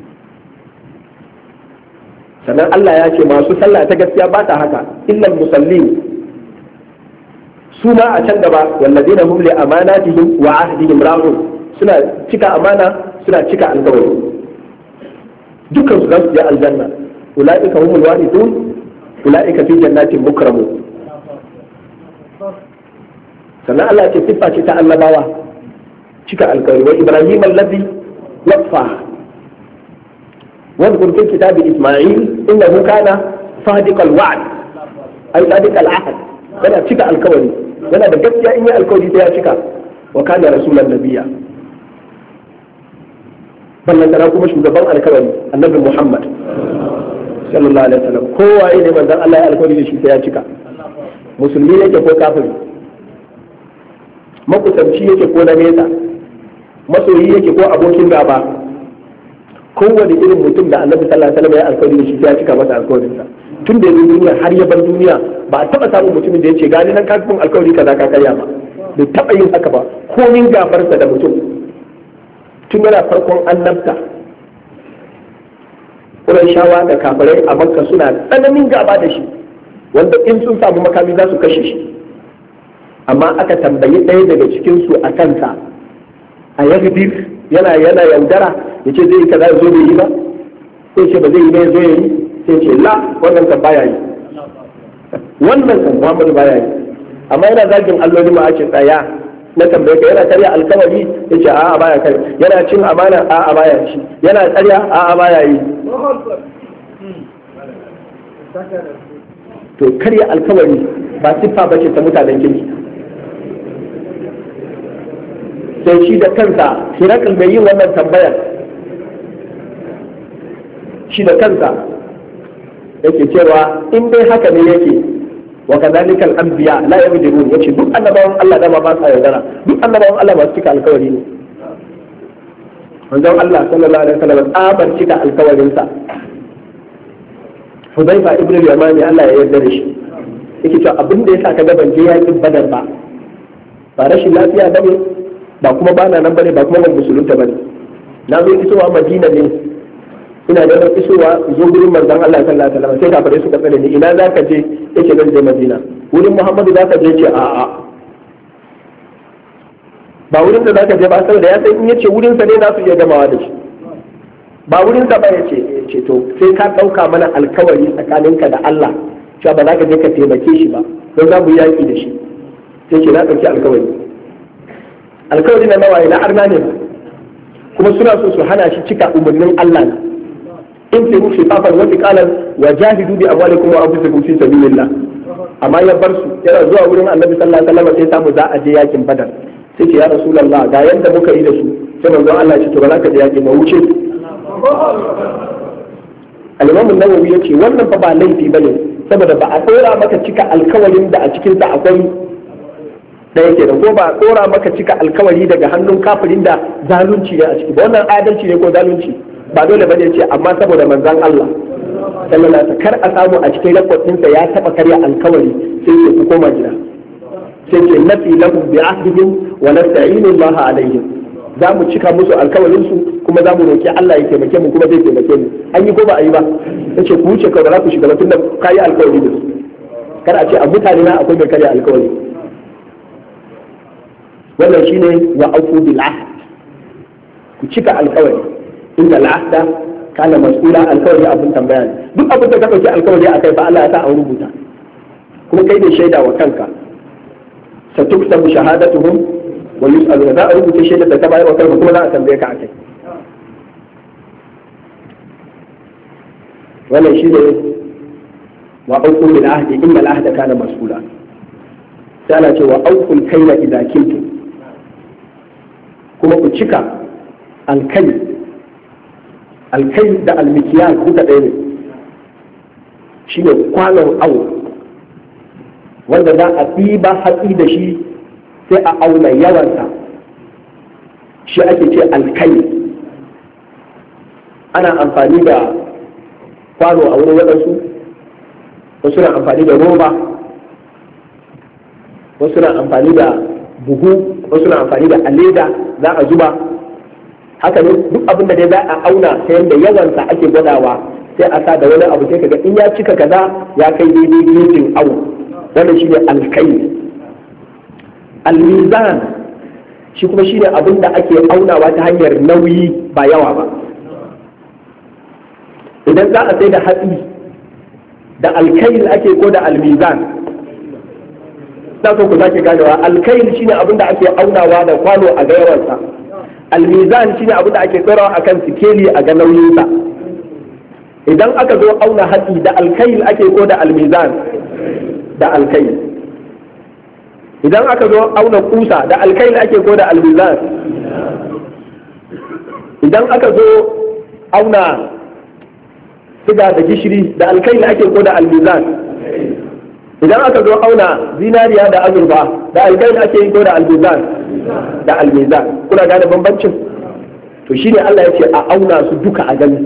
sannan Allah ya ce masu sallah ta gaskiya ba ta haka illa musallin su ma a can gaba wallazina hum li amanatihim wa ahdihim ra'un suna cika amana suna cika alƙawari dukkan su za su je aljanna ulaika humul warithun ulaika fi jannatin mukramun. sannan Allah ce siffa ce ta annabawa cika alkawari wa Ibrahim allazi waffa wa dhkur fi kitabi Isma'il innahu kana sadiqal wa'd ay sadiqal ahd yana cika alkawari yana da gaskiya in yi alkawari sai ya cika wa kana rasulan nabiyya ballan tara kuma shugaban alkawari annabi Muhammad sallallahu alaihi wasallam kowa ne manzon Allah ya alkawari da shi sai ya cika musulmi yake ko kafiri makusanci yake ko na nesa masoyi yake ko abokin gaba kowane irin mutum da annabi sallallahu alaihi wasallam ya alkawari da shi sai ya cika masa alkawarinsa tun da yanzu duniya har ya bar duniya ba a taba samun mutumin da ya ce gani nan kafin alkawari kaza ka karya ba bai taba yin haka ba komin gafarsa da mutum tun yana farkon annabta shawa da kafirai a makka suna tsananin gaba da shi wanda in sun samu makami za su kashe shi amma aka tambayi ɗaya daga cikinsu a kansa a yagdir yana yana yaudara ya ce zai yi kaza zo bai yi ba sai ce ba zai yi ba ya zo ya yi sai ce la wannan kan baya yi wannan kan Muhammadu baya yi amma yana zagin alloli ma ake tsaya na tambaye ka yana karya alkawari ya ce a'a baya kai yana cin amana a'a baya ci yana karya a'a baya yi to karya alkawari ba siffa bace ta mutanen kirki sai shi da kansa hirakul bai yi wannan tambayar shi da kansa yake cewa in dai haka ne yake wa kadhalika al-anbiya la yabdirun yace duk annabawan Allah da ba sa yaudara duk annabawan Allah ba su cika alkawari ne manzon Allah sallallahu alaihi wasallam tsabar cika alkawarin sa Hudayfa ibn al-Yamani Allah ya yarda da shi yake cewa abin da yasa kaga ban je yakin Badar ba ba rashin lafiya bane ba kuma bana nan bane ba kuma ban musulunta bane na zo isowa Madina ne ina da isowa zo gurin manzon Allah sallallahu alaihi wasallam sai kafare suka tsare ni ina zaka je yake zan je Madina wurin Muhammadu zaka je ce a a ba wurin da zaka je ba saboda ya san in yace wurin sa ne za su iya gamawa da shi ba wurin sa ba yace ce to sai ka dauka mana alkawari tsakaninka da Allah cewa ba za ka je ka taimake shi ba don za mu yaki da shi sai ce na dauki alkawari alkawari na nawaye na arna ne kuma suna so su hana shi cika umarnin Allah ne in fi mushi fafan wani kalan wa jahidu bi amwalikum wa anfusikum fi sabilillah amma ya bar su yana zuwa wurin Annabi sallallahu alaihi wasallam sai samu za a je yakin Badar sai ce ya Rasulullah ga yanda muka yi da su sai manzon Allah ya ce to ba za ka je yakin ba wuce al-Imam an-Nawawi yace wannan fa ba laifi bane saboda ba a tsora maka cika alkawarin da a cikin sa akwai da yake da ko ba a tsora maka cika alkawari daga hannun kafirin da zalunci ne a ciki ba wannan adalci ne ko zalunci ba dole bane ce amma saboda manzon Allah sallallahu alaihi kar a samu a cikin rakwatin sa ya taba karya alkawari sai ce ku koma gida sai ce nafi lahum bi ahdihim wa nasta'inu Allah alaihim za mu cika musu alkawarin su kuma za mu roki Allah ya taimake mu kuma zai taimake mu an yi ko ba a yi ba yace ku wuce kawai za ku shiga tunda kai alkawari da su kar a ce a mutane na akwai mai karya alkawari wannan shine wa aufu bil ahd ku cika alkawari inda al'ahda kana mas'ula alkawari abin tambaya ne duk abin da ka dauki alkawari akai fa Allah ya sa an rubuta kuma kai ne shaida wa kanka satuktabu shahadatuhum wa yus'aluna za a rubuta shaidar da ka bayar wa kanka kuma za a tambaye ka akai wannan shi ne wa aufu bil ahdi inna al ahda kana mas'ula sai Allah ce wa aufu al kayla idza kiltum kuma ku cika alkai alkai da almikiyar duka ɗaya ne shi ne kwanon awo wanda za a ɗiba hatsi da shi sai a auna yawansa shi ake ce alkai ana amfani da kwano a wurin waɗansu wasu na amfani da roba wasu na amfani da buhu wasu na amfani da aleda za a zuba haka ne duk abin da dai za a auna ta yadda yawansa ake gwadawa sai a sa da wani abu sai kaga in ya cika kaza ya kai daidai gejin awo wannan shine alkai almizan shi kuma shine abin da ake aunawa ta hanyar nauyi ba yawa ba idan za a sai da hatsi da alkail ake ko da almizan? Na so ku sake ganewa, alkail shine abin da ake aunawa da kwano a ga yawansa, almizan shine abin da ake tsorawa akan sikeli a ga nauyinsa. Idan aka zo auna hatsi da alkail ake ko da almizan? Da alkail. Idan aka zo auna kusa da alkail ake ko da almizan? Idan aka zo auna siga da gishiri da alkail ake ko da almizan? Idan aka zo auna zinariya da azurfa da alkail ake yi ko da almizan? Da almizan. Kuna gane bambancin? To shine Allah ya ce a auna su duka a gani.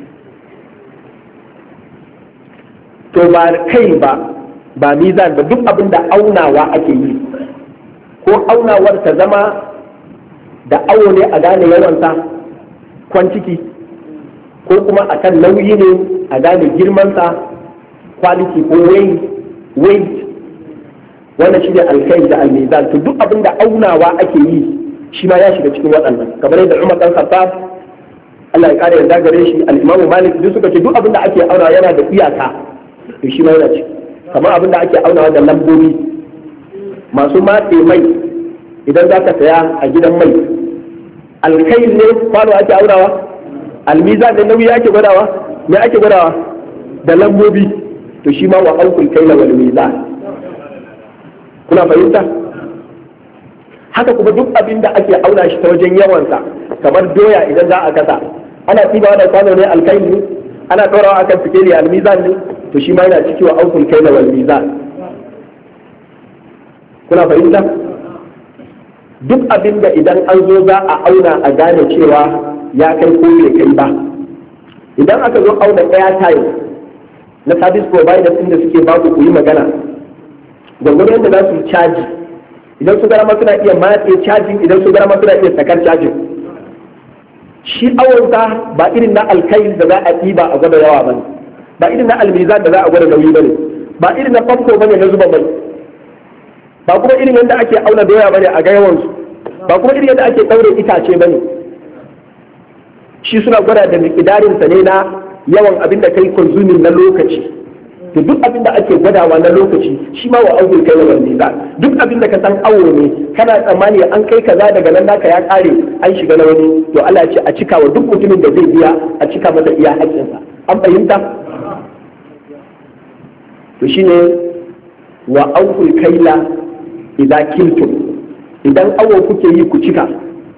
To ba kai ba ba mizan ba, duk abin da aunawa ake yi, ko aunawar ta zama da awo ne a gane yawansa kwantiki, ko kuma a kan nauyi ne a gane girmansa quality ko weight, wannan shi ne alkai da almizan. To duk abin da aunawa ake yi shi ma ya shiga cikin waɗannan, kamar yadda Umar dan Khattab Allah ya kare yarda gare shi, al-Imam Malik duk suka ce duk abin da ake auna yana da iyaka, to shi ma yana ci. Kamar abin da ake aunawa da lambobi, masu matse mai idan za ka saya a gidan mai, alkail ne kwano ake aunawa, almizan da nauyi ake gwadawa, me ake gwadawa? Da lambobi. To shi ma wa aukul kaila wal mizan. Kuna fahimta? Haka kuma duk abin da ake auna shi ta wajen yawansa, kamar doya idan za a kasa, ana tsibawa da kwano ne alkail ne, ana ɗorawa akan sikeli almizan ne, to shi ma yana ciki wa aukul kaila wal mizan. Kuna fahimta? Duk abin da idan an zo za a auna a gane cewa ya kai ko bai kai ba, idan aka zo auna airtime na service providers din da suke baku ku yi magana, gwagwarin da za su yi caji, idan su garama suna iya matse cajin, idan su garama suna iya sakar cajin. Shi awonsa ba irin na alkail da za a ɗiba a gwada yawa bane, ba irin na almizan da za a gwada nauyi bane, ba irin na famfo bane na zuba mai, ba kuma irin yadda ake auna doya bane a ga yawansu, ba kuma irin yadda ake ɗaure itace bane. Shi suna gwada da miƙidarin sa ne na yawan abin da kai konsumin na lokaci. To duk abin da ake gwadawa na lokaci shi ma wa aure kai wa mizan. Duk abin da ka san awo ne, kana tsammani an kai kaza daga nan naka ya kare an shiga na wani, to Allah ya ce a cika wa duk mutumin da zai biya a cika masa iya haƙƙinsa. An fahimta? To shine wa aure kaila idan kiltum, idan awo kuke yi ku cika.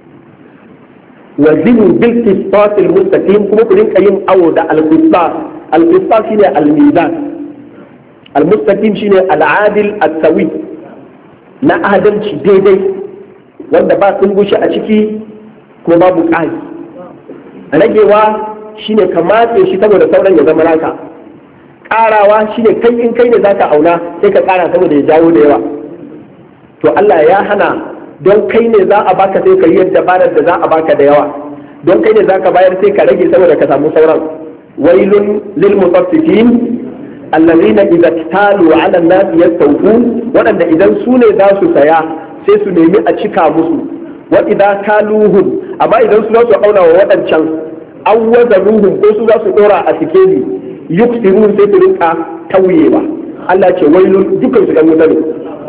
Wa zinu bil qistasil mustaqim, kuma ku rinka yin awo da al-qistas. Al-qistas shine al-mizan, al-mustaqim shine al-adil as-sawi, na adalci daidai wanda ba tsungushi a ciki ko babu ƙari. Ragewa shine ka matse shi saboda sauran ya zama naka, ƙarawa shine kai in kai ne zaka auna sai ka ƙara saboda ya jawo da yawa. To Allah ya hana, don kai ne za a baka sai ka yi yadda barar da za a baka da yawa, don kai ne za ka bayar sai ka rage saboda ka samu sauran. Wailun lil mutaffifin allazina idza talu ala an-nas yastawfun, wadanda idan su ne za su saya sai su nemi a cika musu. Wa idza kaluhum, amma idan su za su auna wa wadancan an wazanuhum ko su za su dora a sikeli, yuksirun sai su rinka tauyewa. Allah ce wailun, dukan su dan wuta ne.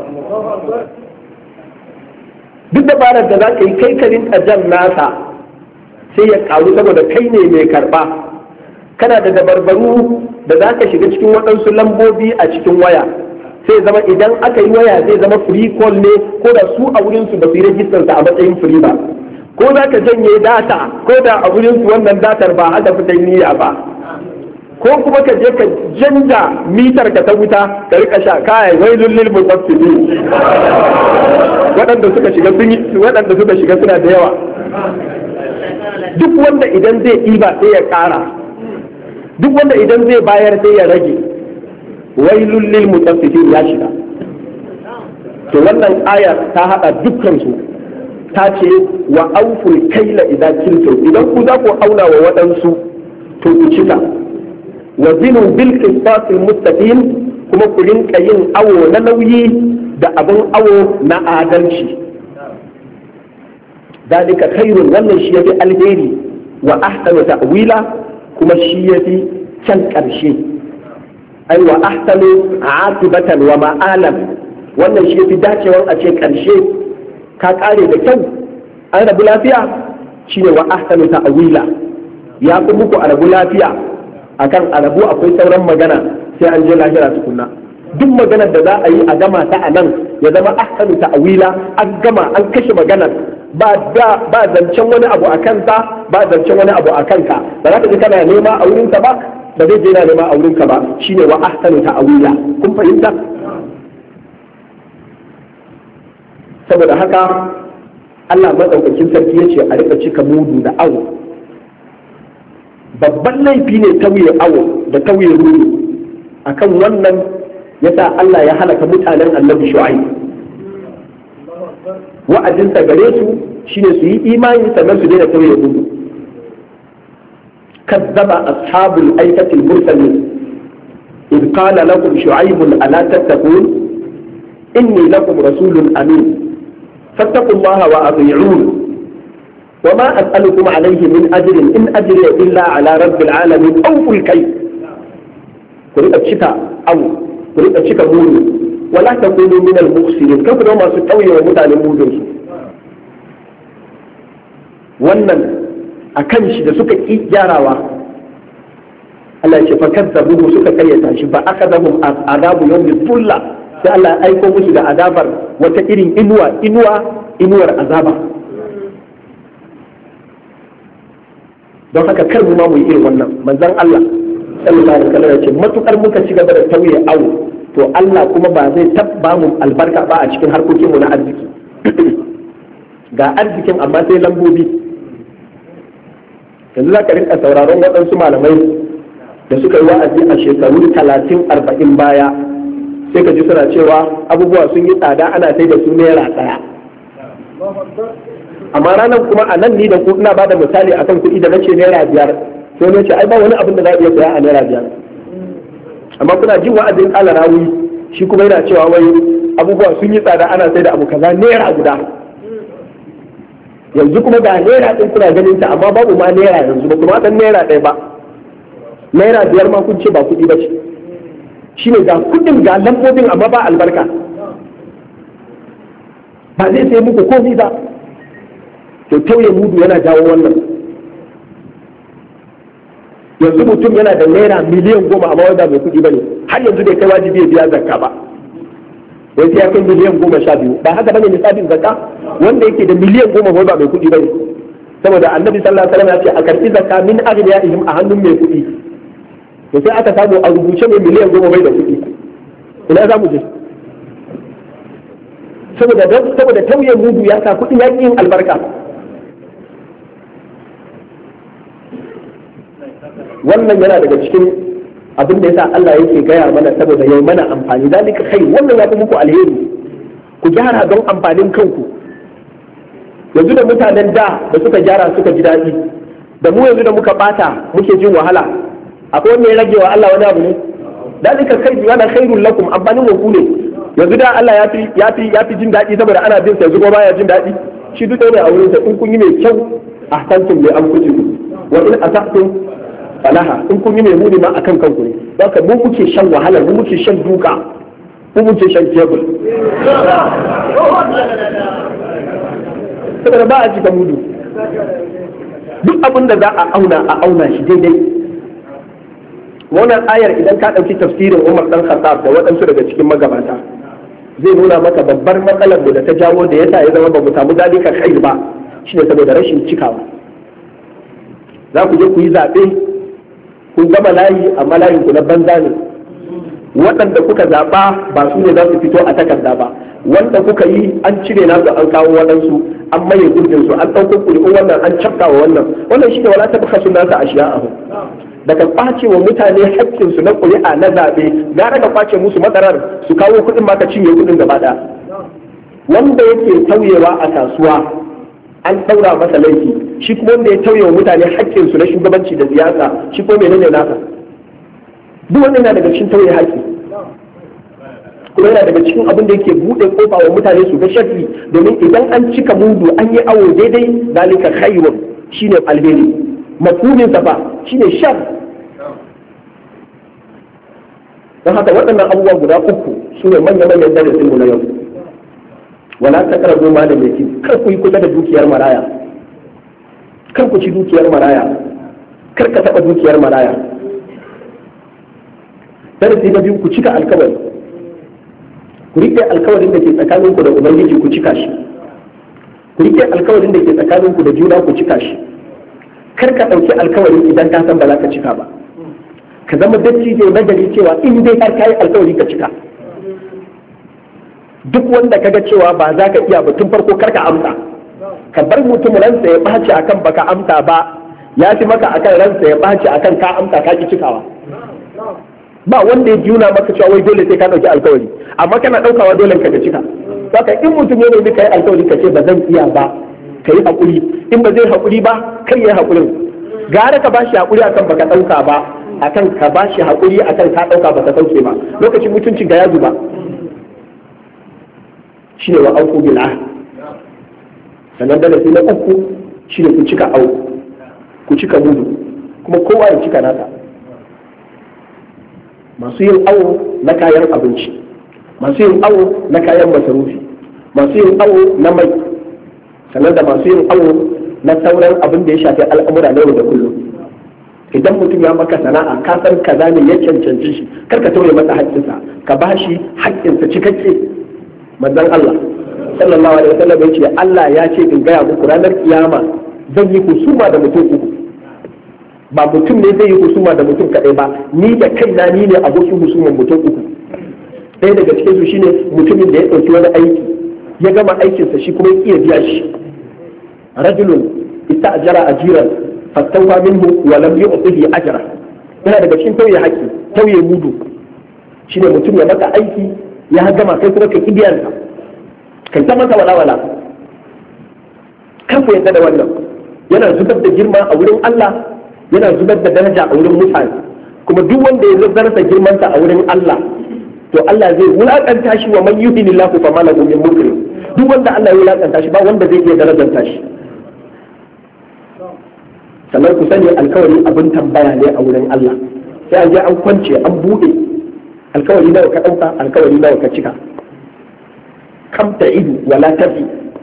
Duk dabarar da za ka yi kai ka rinka jan nasa sai ya karu saboda kai ne mai karba. Kana da dabarbaru da za ka shiga cikin waɗansu lambobi a cikin waya, sai zama idan aka yi waya zai zama free call ne, ko da su a wurinsu ba su yi rajistar sa a matsayin free ba. Ko za ka janye data, ko da a wurinsu wannan datar ba haka fita niyya ba. Ko kuma ka je ka janja mitar ka ta wuta ka rika sha kai wailul lil mutaffifin. Waɗanda suka shiga sun yi, waɗanda suka shiga suna da yawa. Duk wanda idan zai ɗiba sai ya ƙara, duk wanda idan zai bayar sai ya rage. Wailul lil mutaffifin ya shiga. To wannan ayar ta haɗa dukkan su, ta ce wa auful kaila idan kiltum, idan ku za ku auna wa waɗansu to ku cika. Wa zinu bil qistasil mustaqim, kuma ku rinka yin awo na nauyi da abin awo na adalci. Dalika khairun, wannan shi yafi alheri, wa ahsanu ta'wila, kuma shi yafi can ƙarshe. ai wa ahsanu aqibatan wa ma'alam, wannan shi fi dacewan a ce karshe ka kare da kyau an rabu lafiya, shine wa ahsanu ta'wila, ya fi muku a rabu lafiya akan a rabu akwai sauran magana sai an je lahira tukunna. Duk maganar da za a yi a gama ta a nan ya zama ahsanu ta'wila, an gama an kashe maganar, ba da ba zancen wani abu a kansa, ba zancen wani abu a kanka, ba za ka ji kana nema a wurinka ba, ba zai je na nema a wurinka ba, shine wa ahsanu ta'wila. Kun fahimta? Saboda haka Allah madaukakin sarki yace a rika cika mudu da awo. Babban laifi ne tauye awo da tauye mudu. Akan wannan yasa Allah ya halaka mutanen Annabi Shu'aib. Wa'adinsa gare su shine su yi imani sannan su daina tauye mudu. كذب أصحاب الأيكة المرسلين إذ قال لكم شعيب ألا تتقون إني لكم رسول أمين فاتقوا الله وأطيعون وما أسألكم عليه من أجر إن أجري إلا على رب العالمين أوفوا الكيل قريب الشتاء أو قريب الشتاء مولي ولا تكونوا من المخسرين كيف ما ستوي ومتعلم مولي wannan a kan shi da suka ƙi gyarawa Allah ya ce fakar da buhu suka karyata shi ba aka zama azabu yau mai tulla sai Allah ya aiko musu da azabar wata irin inuwa inuwa inuwar azaba. Don haka kar mu ma mu yi irin wannan, manzon Allah sallallahu alaihi wasallam ya ce matukar muka ci gaba da tauye awo to Allah kuma ba zai tabba mu albarka ba a cikin harkokin mu na arziki. Ga arzikin amma sai lambobi. Yanzu za ka rinka sauraron waɗansu malamai da suka yi wa'azi a shekaru talatin arba'in baya sai ka ji suna cewa abubuwa sun yi tsada ana sai da su naira ɗaya. Amma ranar kuma a nan ni da ku ina ba da misali akan kuɗi da nace naira biyar sai ne ce ai ba wani abin da za a iya saya a naira biyar. Amma kuna jin wa'azin ƙala rawi shi kuma yana cewa wai abubuwa sun yi tsada ana sai da abu kaza naira guda. Yanzu kuma ga naira ɗin kuna ganin ta amma babu ma naira yanzu ba kuma ɗan naira ɗaya ba. Naira biyar ma kun ce ba kuɗi ba ce. Shi ne ga kuɗin ga lambobin amma ba albarka. Ba zai sai muku komai ba. To tauye mudu yana jawo wannan. Yanzu mutum yana da naira miliyan goma amma wanda bai kuɗi ba ne. Har yanzu bai kai wajibi ya biya zakka ba. Wai sai ya kai miliyan goma sha biyu. Ba haka bane nisabin zakka? Wanda yake da miliyan goma ba mai kuɗi bane, saboda annabi sallallahu alaihi wasallam ya ce a karɓi zakka min aghniyaihim a hannun mai kuɗi. To sai aka samu a rubuce mai miliyan goma bai da kuɗi, ina za mu je? Saboda saboda tauye mudu ya sa kuɗin ya yin albarka. Wannan yana daga cikin abin da yasa Allah yake gaya mana saboda yayi mana amfani. Zalika kai wannan ya fi muku alheri. Ku gyara don amfanin kanku. Yanzu da mutanen da da suka gyara suka ji daɗi da mu yanzu da muka bata muke jin wahala, akwai wanda ya rage wa Allah wani abu ne? Dalika kai yana khairul lakum, amfanin ku ne. Yanzu da Allah ya fi ya fi ya fi jin daɗi saboda ana bin sa, yanzu kuma baya jin daɗi. Shi duk ne a wurin sa, in kun yi mai kyau ahsantum li anfusikum wa in asahtum falaha, in kun yi mai muni ma akan kanku ne. Haka mu muke shan wahala, mu muke shan duka, mu muke shan tebul. Saboda ba a cika mudu. Duk abin da za a auna a auna shi daidai. Wannan ayar idan ka ɗauki tafsirin Umar ɗan Khattab da waɗansu daga cikin magabata zai nuna maka babbar matsalar da ta jawo da yasa ya zama ba mu samu zalika khair ba shine saboda rashin cikawa. Za ku je ku yi zaɓe kun gama layi amma layin ku na banza ne. Waɗanda kuka zaɓa ba su ne za su fito a takarda ba, wanda kuka yi an cire nasu an kawo waɗansu an maye gurbin su an ɗauko ƙuri'un wannan an cafka wa wannan wannan shi ne wala tabka sun nasa a shi'a daga kwace wa mutane haƙƙin su na ƙuri'a na zaɓe gara ka kwace musu madarar su kawo kuɗin ma ka cinye kuɗin gaba ɗaya. Wanda yake tauyewa a kasuwa an ɗaura masa laifi, shi kuma wanda ya tauye wa mutane haƙƙin su na shugabanci da siyasa shi kuma menene nasa? Duk wannan yana daga cikin tauye haƙƙi, kuma yana daga cikin abin da yake buɗe kofa wa mutane su ga sharri, domin idan an cika mudu an yi awo daidai zalika khairun shine alheri, mafhumin sa fa shine shar. don haka waɗannan abubuwa guda uku su ne manya-manyan darasin mu na yau. Wala taqrabu mal al-yatim, kar ku yi kusa da dukiyar maraya, kar ku ci dukiyar maraya, kar ka taɓa dukiyar maraya. Darasi na biyu, ku cika alkawari, ku riƙe alkawarin da ke tsakaninku da ubangiji ku cika shi, ku riƙe alkawarin da ke tsakaninku da juna ku cika shi. Kar ka ɗauki alkawari idan ka san ba za ka cika ba, ka zama dattijo na gari cewa in dai har ka yi alkawari ka cika. Duk wanda ka ga cewa ba za ka iya ba tun farko kar ka amsa, ka bar mutum ransa ya ɓaci akan baka amsa ba, ya fi maka akan ransa ya ɓaci akan ka amsa ka ki cikawa. Ba wanda ya juna maka cewa wai dole sai ka ɗauki alkawari, amma kana ɗaukawa dole ka ka cika. Saka in mutum ya nemi ka yi alkawari ka ce ba zan iya ba, ka yi haƙuri, in ba zai haƙuri ba kai ya haƙurin. Gara ka ba shi haƙuri akan baka ɗauka ba, akan ka ba shi haƙuri akan ka ɗauka ba ka sauke ba, lokacin mutuncin ga ya zuba. Shi ne wa auku bil ahd. Sannan darasi na uku shi ne ku cika au, ku cika mudu, kuma kowa ya cika nasa. Masu yin awo na kayan abinci, masu yin awo na kayan masarufi, masu yin awo na mai, sannan da masu yin awo na sauran abin da ya shafi al'amura na yau da kullum. Idan mutum ya maka sana'a ka san kaza ne ya cancanci shi, kar ka tauye masa haƙƙinsa, ka ba shi haƙƙinsa cikakke. Manzon Allah sallallahu alaihi wasallam ya ce Allah ya ce in gaya muku ranar kiyama zan yi husuma da mutum uku. Ba mutum ne zai yi husuma da mutum kaɗai ba, ni da kaina ni ne abokin husuman mutum uku. Ɗaya daga cikin su shine mutumin da ya ɗauki wani aiki ya gama aikinsa shi kuma ya iya biya shi. Rajulun ista'jara ajiran fattawfa minhu wa lam yu'tihi ajra. Yana daga cikin tauye haƙƙi, tauye mudu. Shine mutum ya maka aiki ya gama kai kuma ka kibiyarsa, kai ta masa walawala. Kan ku yadda da wannan yana zubar da girma a wurin Allah, yana zubar da daraja a wurin mutane, kuma duk wanda ya zarta girmansa a wurin Allah to Allah zai wulakanta shi. Wa man yuhinillahu fama lahu min mukrim. Duk wanda Allah ya wulakanta shi ba wanda zai iya darajanta shi. Sannan ku sani alkawari abin tambaya ne a wurin Allah, sai an je an kwance an buɗe alkawari nawa ka ɗauka, alkawari nawa ka cika. Kam ta idu wala tafi.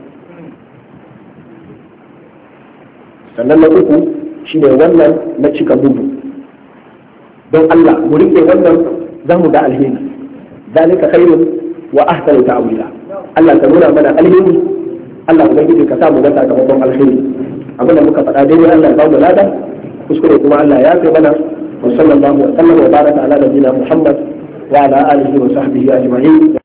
Sannan na uku shi ne wannan na cika mudu. Don Allah mu riƙe wannan za mu ga alheri. Zalika khairun wa ahsanu ta'wila. Allah ta nuna mana alheri, Allah ubangiji ka sa mu ga sakamakon alheri. Abin da muka faɗa dai Allah ya ba mu lada, kuskure kuma Allah ya fi mana. Wa sallallahu wa sallam wa baraka ala nabiyina Muhammad wa ala alihi wa sahbihi ajma'in.